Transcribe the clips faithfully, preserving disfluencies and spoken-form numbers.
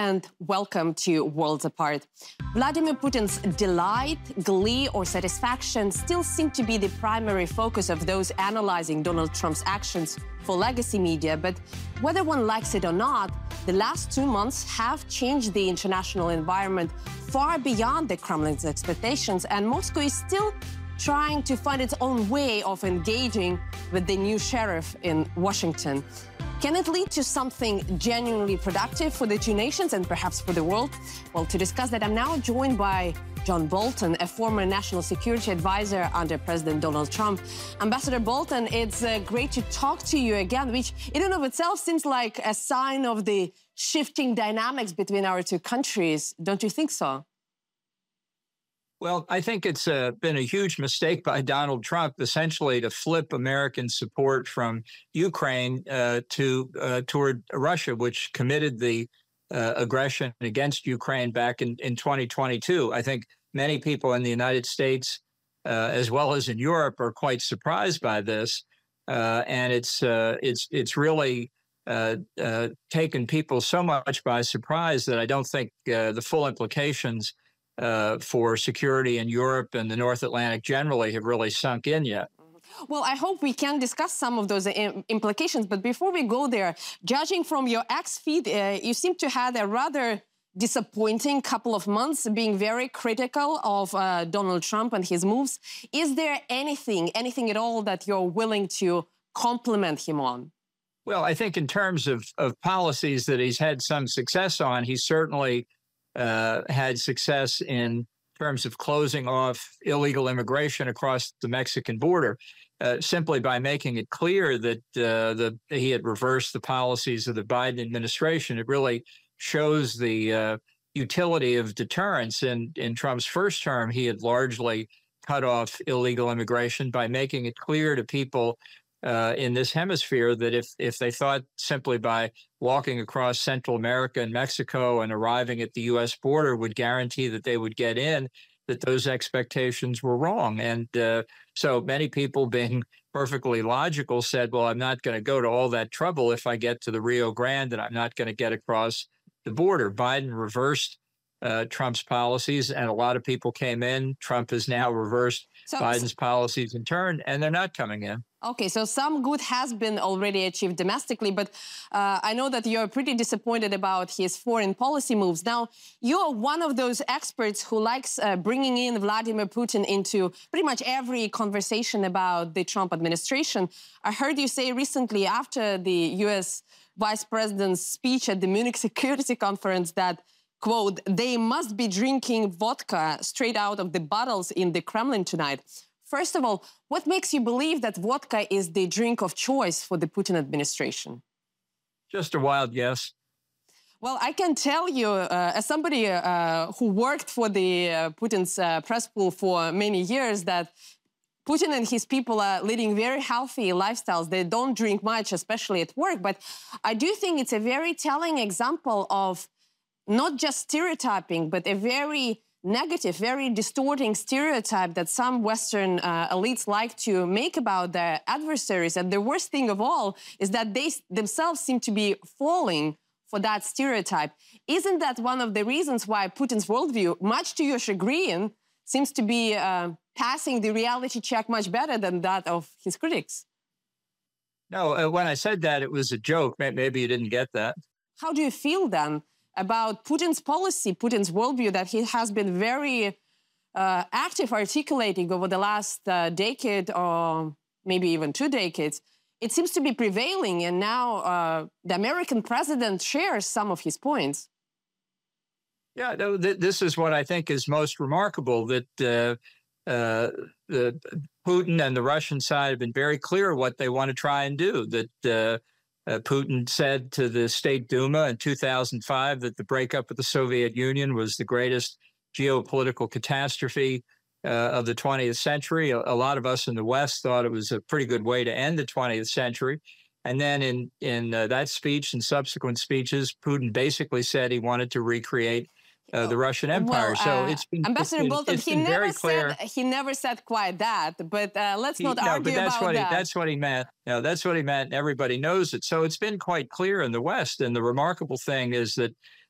and welcome to Worlds Apart. Vladimir Putin's delight, glee, or satisfaction still seem to be the primary focus of those analyzing Donald Trump's actions for legacy media. But whether one likes it or not, the last two months have changed the international environment far beyond the Kremlin's expectations, and Moscow is still trying to find its own way of engaging with the new sheriff in Washington. Can it lead to something genuinely productive for the two nations and perhaps for the world? Well, to discuss that, I'm now joined by John Bolton, a former national security advisor under President Donald Trump. Ambassador Bolton, it's uh, great to talk to you again, which in and of itself seems like a sign of the shifting dynamics between our two countries. Don't you think so? Well, I think it's uh, been a huge mistake by Donald Trump, essentially, to flip American support from Ukraine uh, to uh, toward Russia, which committed the uh, aggression against Ukraine back in, in twenty twenty-two. I think many people in the United States, uh, as well as in Europe, are quite surprised by this, uh, and it's uh, it's it's really uh, uh, taken people so much by surprise that I don't think uh, the full implications Uh, for security in Europe and the North Atlantic generally have really sunk in yet. Well, I hope we can discuss some of those im implications. But before we go there, judging from your X feed, uh, you seem to have a rather disappointing couple of months, being very critical of uh, Donald Trump and his moves. Is there anything, anything at all that you're willing to compliment him on? Well, I think in terms of, of policies that he's had some success on, he's certainly Uh, had success in terms of closing off illegal immigration across the Mexican border, uh, simply by making it clear that uh, the, he had reversed the policies of the Biden administration. It really shows the uh, utility of deterrence. In, in Trump's first term, he had largely cut off illegal immigration by making it clear to people Uh, in this hemisphere that if if they thought simply by walking across Central America and Mexico and arriving at the U S border would guarantee that they would get in, that those expectations were wrong. And uh, so many people, being perfectly logical, said, well, I'm not going to go to all that trouble if I get to the Rio Grande, and I'm not going to get across the border. Biden reversed uh, Trump's policies, and a lot of people came in. Trump has now reversed so, Biden's policies in turn, and they're not coming in. Okay, so some good has been already achieved domestically, but uh, I know that you're pretty disappointed about his foreign policy moves. Now, you're one of those experts who likes uh, bringing in Vladimir Putin into pretty much every conversation about the Trump administration. I heard you say recently after the U S Vice President's speech at the Munich Security Conference that, quote, they must be drinking vodka straight out of the bottles in the Kremlin tonight. First of all, what makes you believe that vodka is the drink of choice for the Putin administration? Just a wild guess. Well, I can tell you, uh, as somebody uh, who worked for the uh, Putin's uh, press pool for many years, that Putin and his people are leading very healthy lifestyles. They don't drink much, especially at work. But I do think it's a very telling example of not just stereotyping, but a very negative, very distorting stereotype that some Western uh, elites like to make about their adversaries. And the worst thing of all is that they themselves seem to be falling for that stereotype. Isn't that one of the reasons why Putin's worldview, much to your chagrin, seems to be uh, passing the reality check much better than that of his critics? No, uh, when I said that, it was a joke. Maybe you didn't get that. How do you feel then about Putin's policy, Putin's worldview that he has been very uh, active articulating over the last uh, decade or maybe even two decades? It seems to be prevailing, and now uh, the American president shares some of his points. Yeah, no, th this is what I think is most remarkable, that uh, uh, the Putin and the Russian side have been very clear what they want to try and do, that uh, Uh, Putin said to the State Duma in two thousand five that the breakup of the Soviet Union was the greatest geopolitical catastrophe uh, of the twentieth century. A, a lot of us in the West thought it was a pretty good way to end the twentieth century. And then in, in uh, that speech and subsequent speeches, Putin basically said he wanted to recreate uh, the Russian Empire. Well, so uh, it's been, Ambassador it's been, Bolton, it's he been never very clear. Said, he never said quite that, but uh, let's he, not no, argue but that's about what that. He, that's what he meant. No, that's what he meant. Everybody knows it. So it's been quite clear in the West. And the remarkable thing is that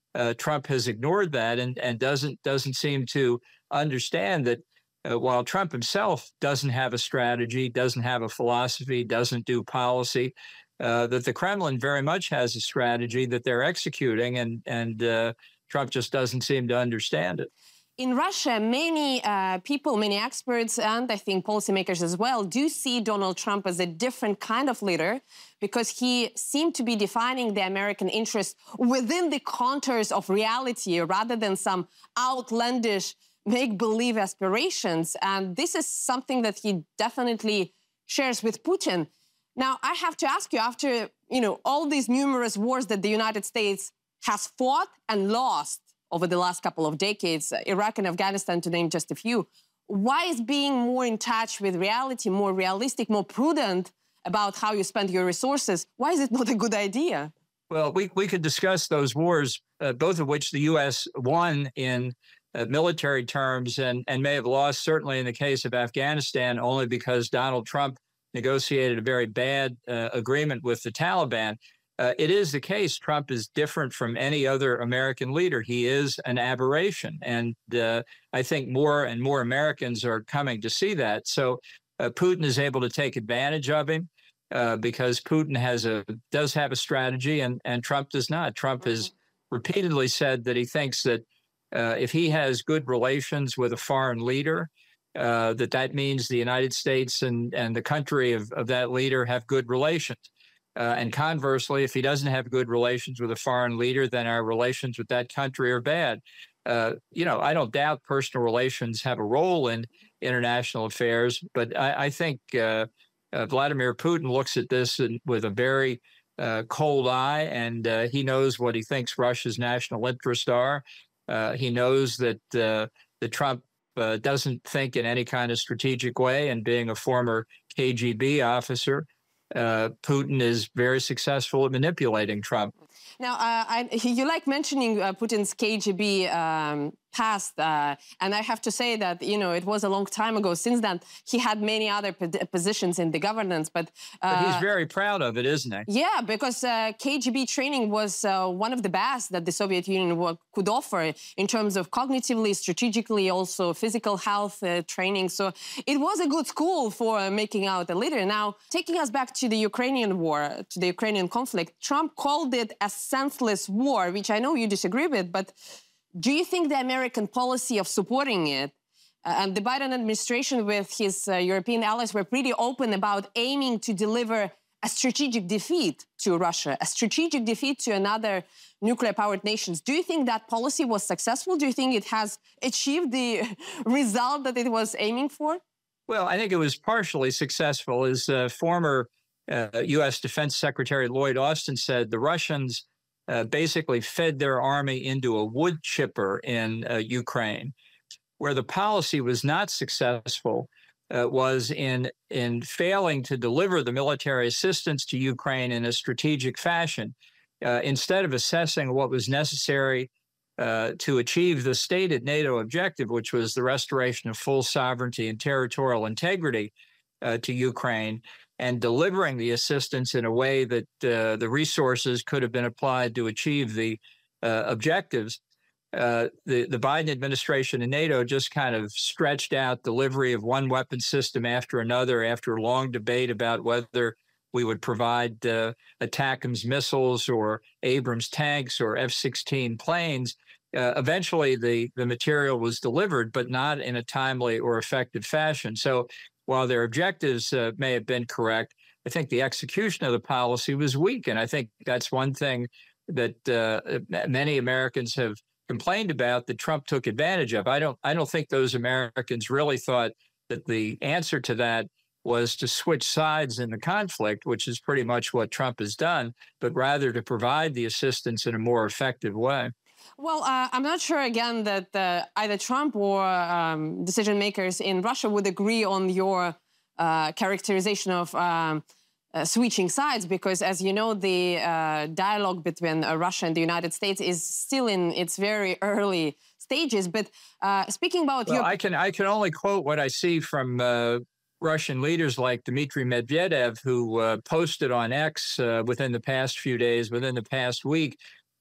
uh, Trump has ignored that and, and doesn't doesn't seem to understand that uh, while Trump himself doesn't have a strategy, doesn't have a philosophy, doesn't do policy, uh, that the Kremlin very much has a strategy that they're executing, and and uh, Trump just doesn't seem to understand it. In Russia, many uh, people, many experts, and I think policymakers as well, do see Donald Trump as a different kind of leader because he seemed to be defining the American interest within the contours of reality rather than some outlandish make-believe aspirations. And this is something that he definitely shares with Putin. Now, I have to ask you, after, you know, all these numerous wars that the United States has fought and lost over the last couple of decades, Iraq and Afghanistan, to name just a few, why is being more in touch with reality, more realistic, more prudent about how you spend your resources, why is it not a good idea? Well, we, we could discuss those wars, uh, both of which the U S won in uh, military terms and, and may have lost, certainly in the case of Afghanistan, only because Donald Trump negotiated a very bad uh, agreement with the Taliban. Uh, it is the case Trump is different from any other American leader. He is an aberration. And uh, I think more and more Americans are coming to see that. So uh, Putin is able to take advantage of him uh, because Putin has a does have a strategy and, and Trump does not. Trump mm-hmm. has repeatedly said that he thinks that uh, if he has good relations with a foreign leader, uh, that that means the United States and, and the country of, of that leader have good relations. Uh, and conversely, if he doesn't have good relations with a foreign leader, then our relations with that country are bad. Uh, you know, I don't doubt personal relations have a role in international affairs, but I, I think uh, uh, Vladimir Putin looks at this in, with a very uh, cold eye, and uh, he knows what he thinks Russia's national interests are. Uh, he knows that, uh, that Trump uh, doesn't think in any kind of strategic way, and being a former K G B officer, Uh, Putin is very successful at manipulating Trump. Now, uh, I, you like mentioning uh, Putin's K G B um, past, uh, and I have to say that, you know, it was a long time ago. Since then, he had many other positions in the governance, but... Uh, but he's very proud of it, isn't he? Yeah, because uh, K G B training was uh, one of the best that the Soviet Union could offer in terms of cognitively, strategically, also physical health uh, training. So it was a good school for uh, making out a leader. Now, taking us back to the Ukrainian war, to the Ukrainian conflict, Trump called it a senseless war, which I know you disagree with, but do you think the American policy of supporting it uh, and the Biden administration with his uh, European allies were pretty open about aiming to deliver a strategic defeat to Russia, a strategic defeat to another nuclear-powered nations? Do you think that policy was successful? Do you think it has achieved the result that it was aiming for? Well, I think it was partially successful. As uh, former uh, U S Defense Secretary Lloyd Austin said, the Russians uh, basically fed their army into a wood chipper in uh, Ukraine. Where the policy was not successful uh, was in, in failing to deliver the military assistance to Ukraine in a strategic fashion. Uh, instead of assessing what was necessary uh, to achieve the stated NATO objective, which was the restoration of full sovereignty and territorial integrity uh, to Ukraine, and delivering the assistance in a way that uh, the resources could have been applied to achieve the uh, objectives, uh, the, the Biden administration and NATO just kind of stretched out delivery of one weapon system after another after a long debate about whether we would provide uh, ATACMS missiles or Abrams tanks or F sixteen planes. Uh, eventually, the, the material was delivered, but not in a timely or effective fashion. So while their objectives uh, may have been correct, I think the execution of the policy was weak. And I think that's one thing that uh, many Americans have complained about that Trump took advantage of. I don't, I don't think those Americans really thought that the answer to that was to switch sides in the conflict, which is pretty much what Trump has done, but rather to provide the assistance in a more effective way. Well, uh, I'm not sure, again, that uh, either Trump or um, decision makers in Russia would agree on your uh, characterization of um, uh, switching sides, because, as you know, the uh, dialogue between uh, Russia and the United States is still in its very early stages. But uh, speaking about well, your... I can, I can only quote what I see from uh, Russian leaders like Dmitry Medvedev, who uh, posted on X uh, within the past few days, within the past week,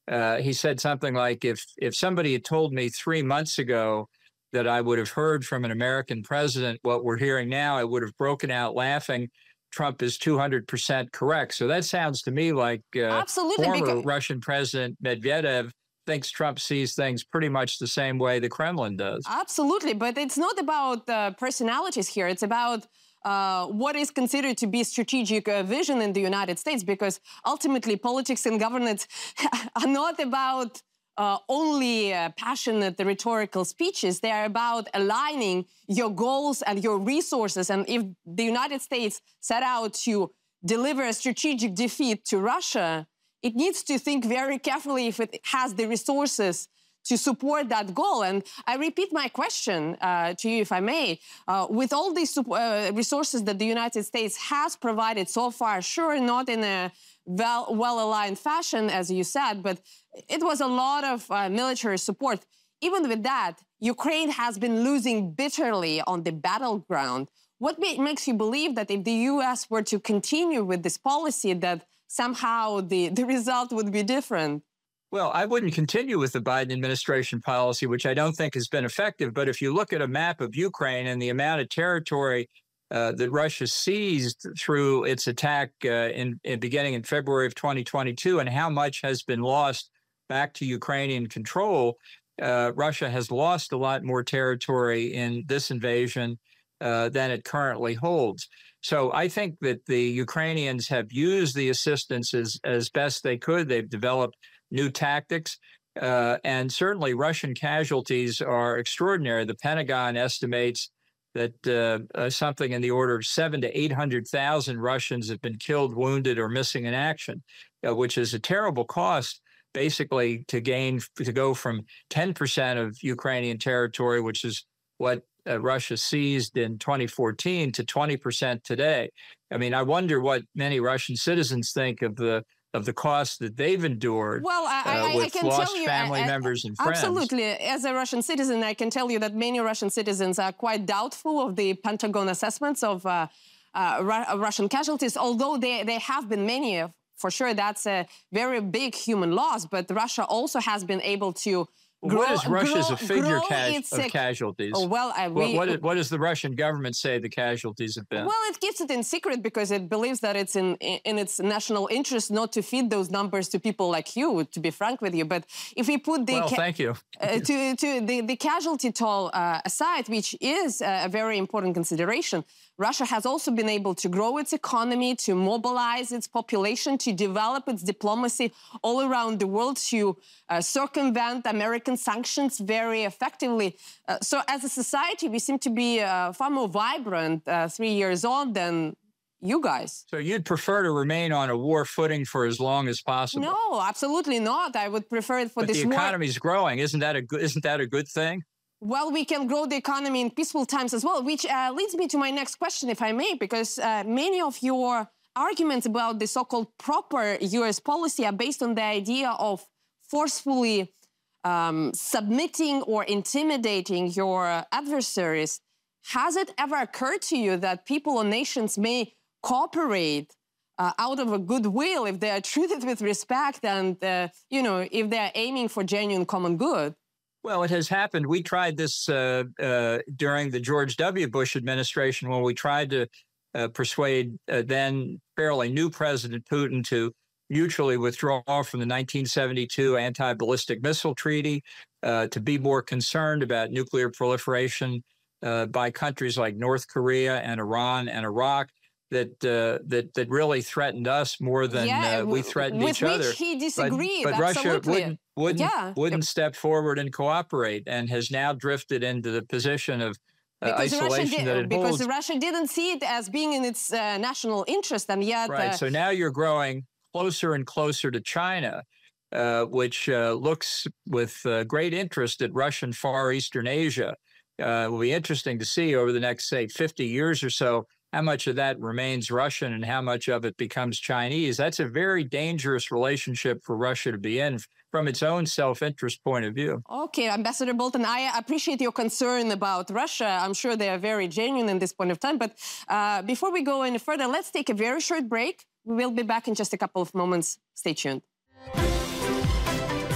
Uh, he said something like, if if somebody had told me three months ago that I would have heard from an American president what we're hearing now, I would have broken out laughing. Trump is two hundred percent correct. So that sounds to me like uh, Absolutely, former because Russian President Medvedev thinks Trump sees things pretty much the same way the Kremlin does. Absolutely, but it's not about uh, personalities here. It's about uh, what is considered to be strategic uh, vision in the United States, because ultimately politics and governance are not about uh, only uh, passionate rhetorical speeches. They are about aligning your goals and your resources. And if the United States set out to deliver a strategic defeat to Russia, it needs to think very carefully if it has the resources to support that goal. And I repeat my question uh, to you, if I may. Uh, with all these uh, resources that the United States has provided so far, sure, not in a well, well-aligned fashion, as you said, but it was a lot of uh, military support. Even with that, Ukraine has been losing bitterly on the battleground. What makes you believe that if the U S were to continue with this policy, that somehow the, the result would be different? Well, I wouldn't continue with the Biden administration policy, which I don't think has been effective. But if you look at a map of Ukraine and the amount of territory uh, that Russia seized through its attack uh, in, in beginning in February of twenty twenty-two, and how much has been lost back to Ukrainian control, uh, Russia has lost a lot more territory in this invasion uh, than it currently holds. So I think that the Ukrainians have used the assistance as, as best they could. They've developed new tactics, uh, and certainly Russian casualties are extraordinary. The Pentagon estimates that uh, uh, something in the order of seven to eight hundred thousand Russians have been killed, wounded, or missing in action, uh, which is a terrible cost, basically, to gain to go from ten percent of Ukrainian territory, which is what uh, Russia seized in twenty fourteen, to twenty percent today. I mean, I wonder what many Russian citizens think of the of the costs that they've endured well, I, uh, I, with I can lost tell you, family I, I, members and friends. Absolutely. As a Russian citizen, I can tell you that many Russian citizens are quite doubtful of the Pentagon assessments of uh, uh, Ru Russian casualties, although there, there have been many. For sure, that's a very big human loss, but Russia also has been able to Well, grow, what is Russia's grow, a figure grow ca its, of casualties? Oh, well, I, we, what, what, is, what does the Russian government say the casualties have been? Well, it keeps it in secret because it believes that it's in, in its national interest not to feed those numbers to people like you, to be frank with you. But if we put the... Well, thank you. uh, to to the, the casualty toll uh, aside, which is a very important consideration, Russia has also been able to grow its economy, to mobilize its population, to develop its diplomacy all around the world, to uh, circumvent American sanctions very effectively. Uh, so as a society, we seem to be uh, far more vibrant uh, three years on than you guys. So you'd prefer to remain on a war footing for as long as possible? No, absolutely not. I would prefer it for but this the war. economy's growing. Isn't that a good, isn't that a good thing? Well, we can grow the economy in peaceful times as well, which uh, leads me to my next question, if I may, because uh, many of your arguments about the so-called proper U S policy are based on the idea of forcefully um, submitting or intimidating your adversaries. Has it ever occurred to you that people or nations may cooperate uh, out of a goodwill if they are treated with respect and, uh, you know, if they are aiming for genuine common good? Well, it has happened. We tried this uh, uh, during the George W. Bush administration when we tried to uh, persuade uh, then fairly new President Putin to mutually withdraw from the nineteen seventy-two anti-ballistic missile treaty, uh, to be more concerned about nuclear proliferation uh, by countries like North Korea and Iran and Iraq. That, uh, that that really threatened us more than yeah, uh, we threatened with each other. Which he disagreed. But, but Russia absolutely. wouldn't wouldn't yeah. wouldn't step forward and cooperate, and has now drifted into the position of uh, because isolation Russia that it because holds. Russia didn't see it as being in its uh, national interest, and yet right. Uh, so now you're growing closer and closer to China, uh, which uh, looks with uh, great interest at Russian Far Eastern Asia. Uh, it will be interesting to see over the next, say, fifty years or so, how much of that remains Russian and how much of it becomes Chinese. That's a very dangerous relationship for Russia to be in from its own self-interest point of view. Okay, Ambassador Bolton, I appreciate your concern about Russia. I'm sure they are very genuine in this point of time. But uh, before we go any further, let's take a very short break. We will be back in just a couple of moments. Stay tuned.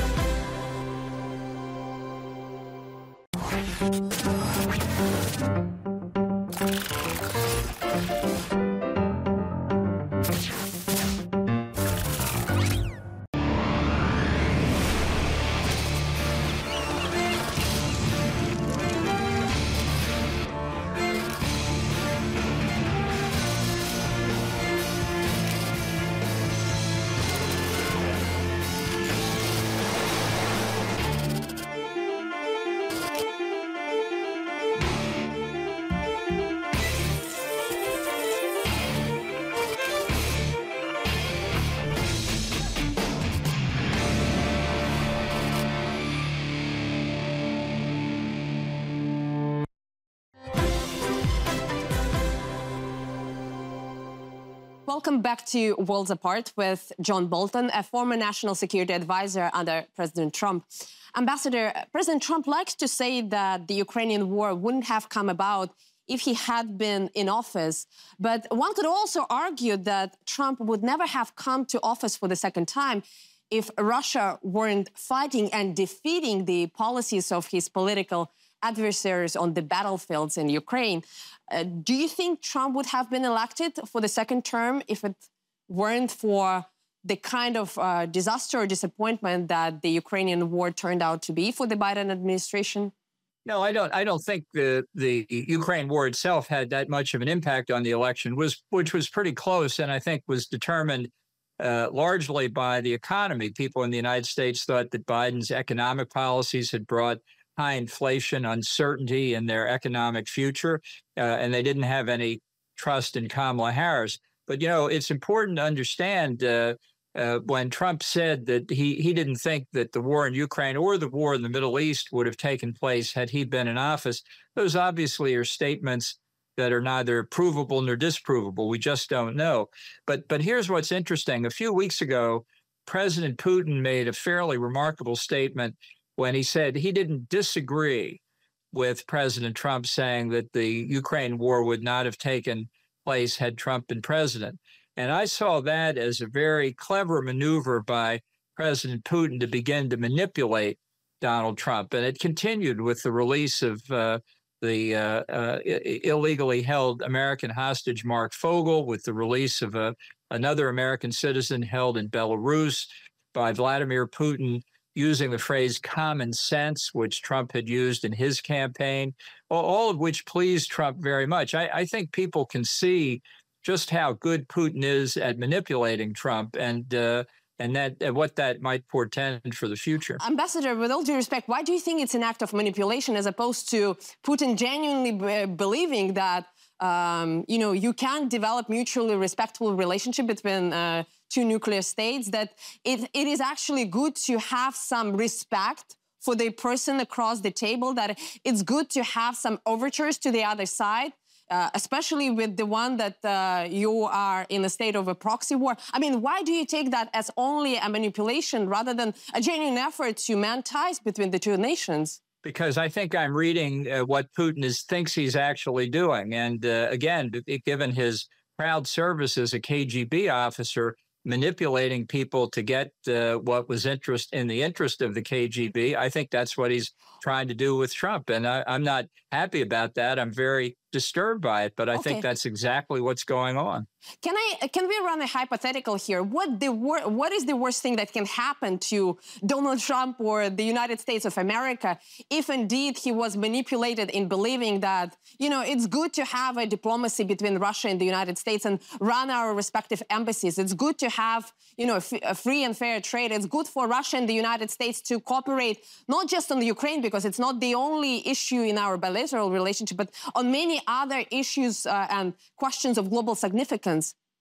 Welcome back to Worlds Apart with John Bolton, a former national security advisor under President Trump. Ambassador, President Trump likes to say that the Ukrainian war wouldn't have come about if he had been in office. But one could also argue that Trump would never have come to office for the second time if Russia weren't fighting and defeating the policies of his political adversaries on the battlefields in Ukraine. Uh, do you think Trump would have been elected for the second term if it weren't for the kind of uh, disaster or disappointment that the Ukrainian war turned out to be for the Biden administration? No, I don't. I don't think the the Ukraine war itself had that much of an impact on the election, was which was pretty close, and I think was determined uh, largely by the economy. People in the United States thought that Biden's economic policies had brought high inflation, uncertainty in their economic future, uh, and they didn't have any trust in Kamala Harris. But, you know, it's important to understand uh, uh, when Trump said that he, he didn't think that the war in Ukraine or the war in the Middle East would have taken place had he been in office, those obviously are statements that are neither provable nor disprovable. We just don't know. But, but here's what's interesting. A few weeks ago, President Putin made a fairly remarkable statement when he said he didn't disagree with President Trump saying that the Ukraine war would not have taken place had Trump been president. And I saw that as a very clever maneuver by President Putin to begin to manipulate Donald Trump. And it continued with the release of uh, the uh, uh, illegally held American hostage Mark Fogel, with the release of a, another American citizen held in Belarus by Vladimir Putin, using the phrase common sense, which Trump had used in his campaign, all of which pleased Trump very much. I, I think people can see just how good Putin is at manipulating Trump, and uh, and that uh, what that might portend for the future. Ambassador, with all due respect, why do you think it's an act of manipulation as opposed to Putin genuinely b- believing that um, you know you can develop mutually respectful relationship between uh, two nuclear states, that it, it is actually good to have some respect for the person across the table, that it's good to have some overtures to the other side, uh, especially with the one that uh, you are in a state of a proxy war? I mean, why do you take that as only a manipulation rather than a genuine effort to mend ties between the two nations? Because I think I'm reading uh, what Putin is, thinks he's actually doing. And uh, again, given his proud service as a K G B officer, manipulating people to get uh, what was interest in the interest of the K G B, I think that's what he's trying to do with Trump. And I, I'm not happy about that. I'm very disturbed by it, but I okay. think that's exactly what's going on. Can I? Can we run a hypothetical here? What the wor- What is the worst thing that can happen to Donald Trump or the United States of America if indeed he was manipulated in believing that, you know, it's good to have a diplomacy between Russia and the United States and run our respective embassies. It's good to have, you know, a free and fair trade. It's good for Russia and the United States to cooperate, not just on the Ukraine, because it's not the only issue in our bilateral relationship, but on many other issues uh, and questions of global significance.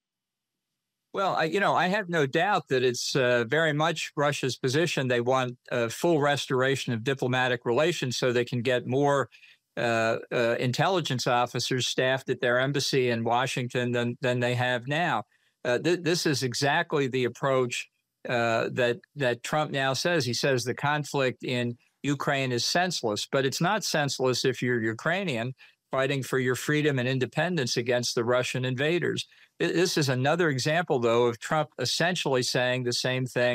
Well, I, you know, I have no doubt that it's uh, very much Russia's position. They want a full restoration of diplomatic relations so they can get more uh, uh, intelligence officers staffed at their embassy in Washington than, than they have now. Uh, th- this is exactly the approach uh, that that Trump now says. He says the conflict in Ukraine is senseless, but it's not senseless if you're Ukrainian fighting for your freedom and independence against the Russian invaders. This is another example, though, of Trump essentially saying the same thing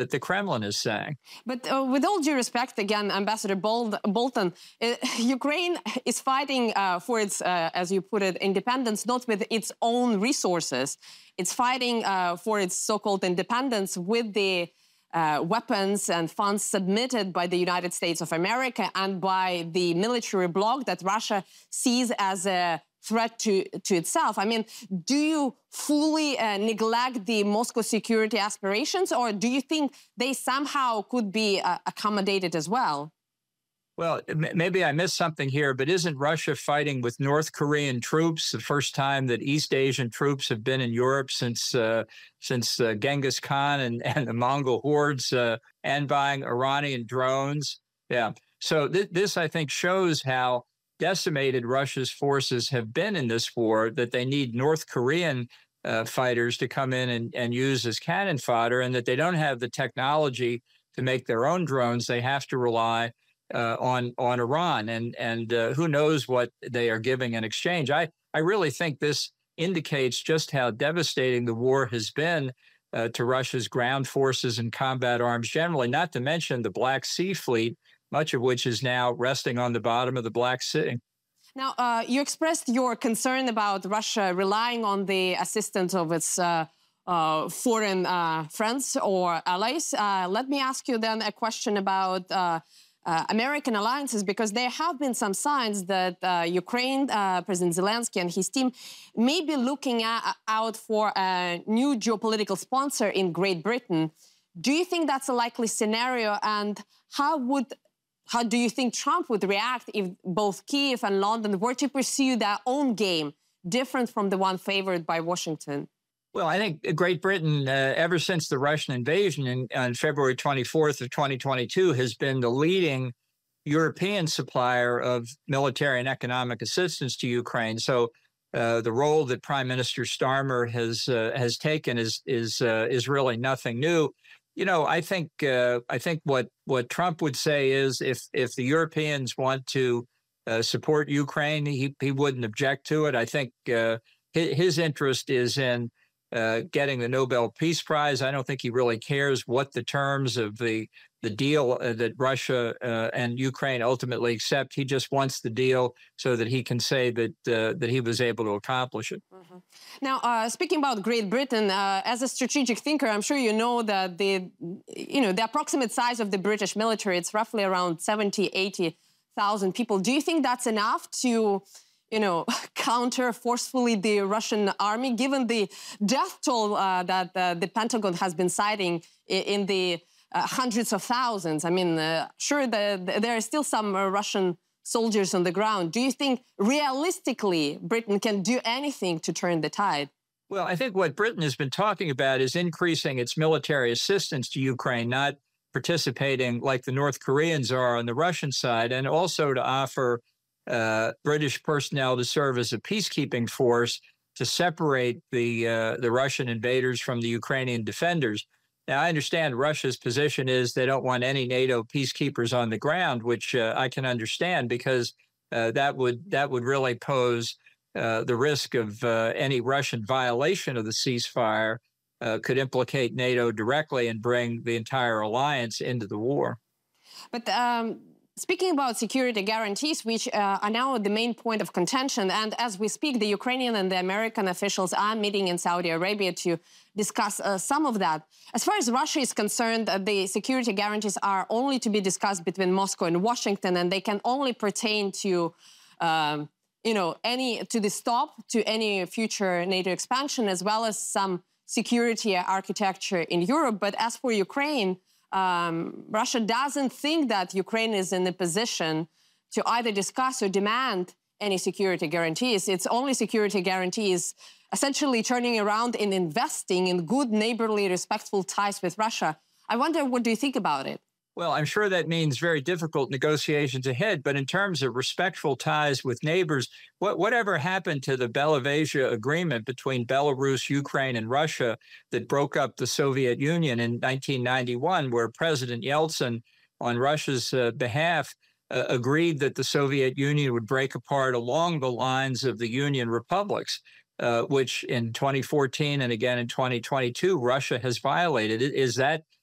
that the Kremlin is saying. But uh, with all due respect, again, Ambassador Bol Bolton, uh, Ukraine is fighting uh, for its, uh, as you put it, independence, not with its own resources. It's fighting uh, for its so-called independence with the uh, weapons and funds submitted by the United States of America and by the military bloc that Russia sees as a threat to, to itself. I mean, do you fully uh, neglect the Moscow security aspirations, or do you think they somehow could be uh, accommodated as well? Well, maybe I missed something here, but isn't Russia fighting with North Korean troops? The first time that East Asian troops have been in Europe since uh, since uh, Genghis Khan and, and the Mongol hordes, uh, and buying Iranian drones. Yeah. So th this, I think, shows how decimated Russia's forces have been in this war, that they need North Korean uh, fighters to come in and, and use as cannon fodder, and that they don't have the technology to make their own drones. They have to rely uh, on on Iran, and and uh, who knows what they are giving in exchange. I, I really think this indicates just how devastating the war has been uh, to Russia's ground forces and combat arms generally, not to mention the Black Sea Fleet, much of which is now resting on the bottom of the Black Sea. Now, uh, you expressed your concern about Russia relying on the assistance of its uh, uh, foreign uh, friends or allies. Uh, let me ask you then a question about uh, uh, American alliances, because there have been some signs that uh, Ukraine, uh, President Zelensky and his team may be looking at, out for a new geopolitical sponsor in Great Britain. Do you think that's a likely scenario, and how would How do you think Trump would react if both Kyiv and London were to pursue their own game, different from the one favored by Washington? Well, I think Great Britain, uh, ever since the Russian invasion in, on February twenty-fourth of twenty twenty-two, has been the leading European supplier of military and economic assistance to Ukraine. So uh, the role that Prime Minister Starmer has uh, has taken is is uh, is really nothing new. You know, I think uh, I think what what Trump would say is if if the Europeans want to uh, support Ukraine, he he wouldn't object to it. I think uh, his, his interest is in uh, getting the Nobel Peace Prize. I don't think he really cares what the terms of the the deal uh, that Russia uh, and Ukraine ultimately accept. He just wants the deal so that he can say that uh, that he was able to accomplish it. Mm-hmm. Now, uh, speaking about Great Britain, uh, as a strategic thinker, I'm sure you know that the, you know, the approximate size of the British military, it's roughly around seventy, eighty thousand people. Do you think that's enough to, you know, counter forcefully the Russian army, given the death toll uh, that uh, the Pentagon has been citing in the Uh, hundreds of thousands? I mean, uh, sure, the, the, there are still some uh, Russian soldiers on the ground. Do you think realistically Britain can do anything to turn the tide? Well, I think what Britain has been talking about is increasing its military assistance to Ukraine, not participating like the North Koreans are on the Russian side, and also to offer uh, British personnel to serve as a peacekeeping force to separate the, uh, the Russian invaders from the Ukrainian defenders. Now, I understand Russia's position is they don't want any NATO peacekeepers on the ground, which uh, I can understand, because uh, that would that would really pose uh, the risk of uh, any Russian violation of the ceasefire uh, could implicate NATO directly and bring the entire alliance into the war. But um, speaking about security guarantees, which uh, are now the main point of contention, and as we speak, the Ukrainian and the American officials are meeting in Saudi Arabia to discuss uh, some of that. As far as Russia is concerned, uh, the security guarantees are only to be discussed between Moscow and Washington, and they can only pertain to, um, you know, any to the stop to any future NATO expansion, as well as some security architecture in Europe. But as for Ukraine, um, Russia doesn't think that Ukraine is in a position to either discuss or demand any security guarantees. Its only security guarantees essentially turning around and investing in good, neighborly, respectful ties with Russia. I wonder, what do you think about it? Well, I'm sure that means very difficult negotiations ahead, but in terms of respectful ties with neighbors, what, whatever happened to the Belovezia Agreement between Belarus, Ukraine, and Russia that broke up the Soviet Union in nineteen ninety-one, where President Yeltsin, on Russia's uh, behalf, uh, agreed that the Soviet Union would break apart along the lines of the Union republics? Uh, which in twenty fourteen and again in twenty twenty-two, Russia has violated. Is that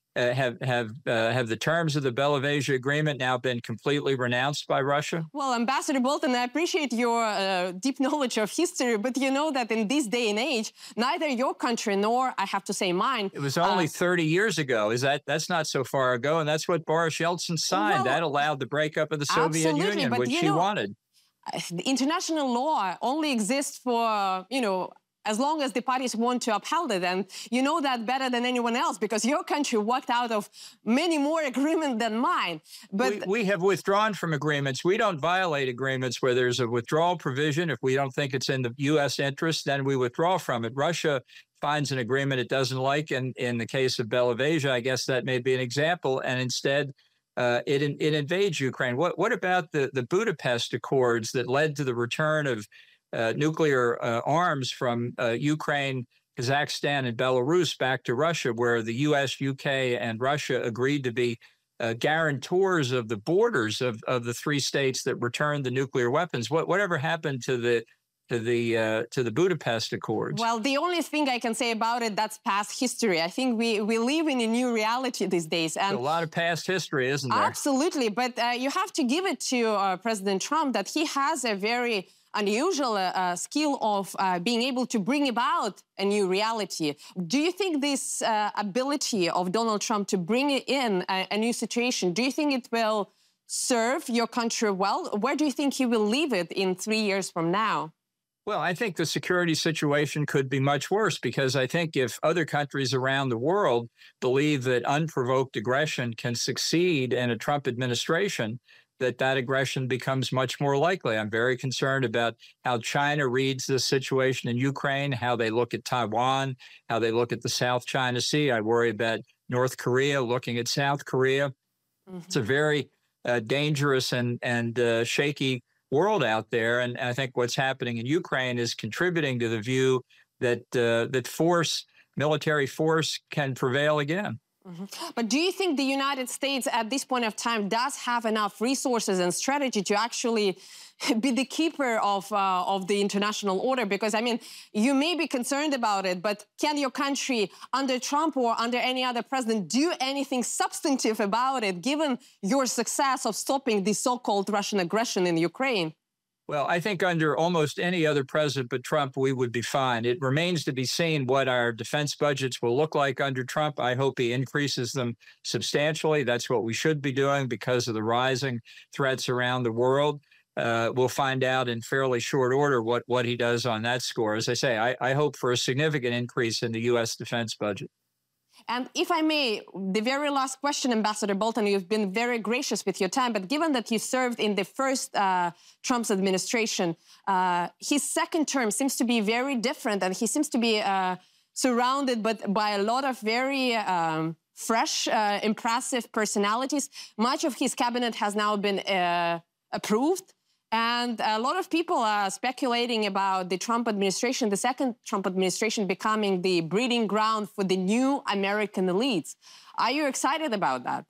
Uh, have have uh, have the terms of the Belovesia agreement now been completely renounced by Russia? Well, Ambassador Bolton, I appreciate your uh, deep knowledge of history, but you know that in this day and age, neither your country nor, I have to say, mine. It was only uh, thirty years ago. Is that that's not so far ago, and that's what Boris Yeltsin signed. Well, that allowed the breakup of the Soviet Union, which he know, wanted. The international law only exists for, you know, as long as the parties want to uphold it. And you know that better than anyone else, because your country walked out of many more agreements than mine. But we, we have withdrawn from agreements. We don't violate agreements where there's a withdrawal provision. If we don't think it's in the U S interest, then we withdraw from it. Russia finds an agreement it doesn't like. And in the case of Belovesia, I guess that may be an example. And instead, uh, it, it invades Ukraine. What, what about the, the Budapest Accords that led to the return of Uh, nuclear uh, arms from uh, Ukraine, Kazakhstan, and Belarus back to Russia, where the U S, U K, and Russia agreed to be uh, guarantors of the borders of, of the three states that returned the nuclear weapons? What, whatever happened to the to the uh, to the Budapest Accords? Well, the only thing I can say about it, that's past history. I think we, we live in a new reality these days. And a lot of past history, isn't there? Absolutely. But uh, you have to give it to uh, President Trump that he has a very unusual uh, uh, skill of uh, being able to bring about a new reality. Do you think this uh, ability of Donald Trump to bring in a, a new situation, do you think it will serve your country well? Where do you think he will leave it in three years from now? Well, I think the security situation could be much worse, because I think if other countries around the world believe that unprovoked aggression can succeed in a Trump administration, that that aggression becomes much more likely. I'm very concerned about how China reads this situation in Ukraine, how they look at Taiwan, how they look at the South China Sea. I worry about North Korea looking at South Korea. Mm-hmm. It's a very uh, dangerous and, and uh, shaky world out there. And I think what's happening in Ukraine is contributing to the view that, uh, that force, military force, can prevail again. Mm-hmm. But do you think the United States at this point of time does have enough resources and strategy to actually be the keeper of, uh, of the international order? Because, I mean, you may be concerned about it, but can your country, under Trump or under any other president, do anything substantive about it, given your success of stopping the so-called Russian aggression in Ukraine? Well, I think under almost any other president but Trump, we would be fine. It remains to be seen what our defense budgets will look like under Trump. I hope he increases them substantially. That's what we should be doing because of the rising threats around the world. Uh, we'll find out in fairly short order what, what he does on that score. As I say, I, I hope for a significant increase in the U S defense budget. And if I may, the very last question, Ambassador Bolton, you've been very gracious with your time, but given that you served in the first uh, Trump's administration, uh, his second term seems to be very different, and he seems to be uh, surrounded but by a lot of very um, fresh, uh, impressive personalities. Much of his cabinet has now been uh, approved. And a lot of people are speculating about the Trump administration, the second Trump administration, becoming the breeding ground for the new American elites. Are you excited about that?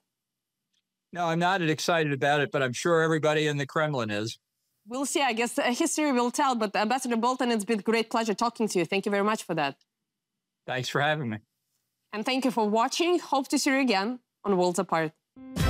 No, I'm not excited about it, but I'm sure everybody in the Kremlin is. We'll see. I guess history will tell. But Ambassador Bolton, it's been a great pleasure talking to you. Thank you very much for that. Thanks for having me. And thank you for watching. Hope to see you again on Worlds Apart.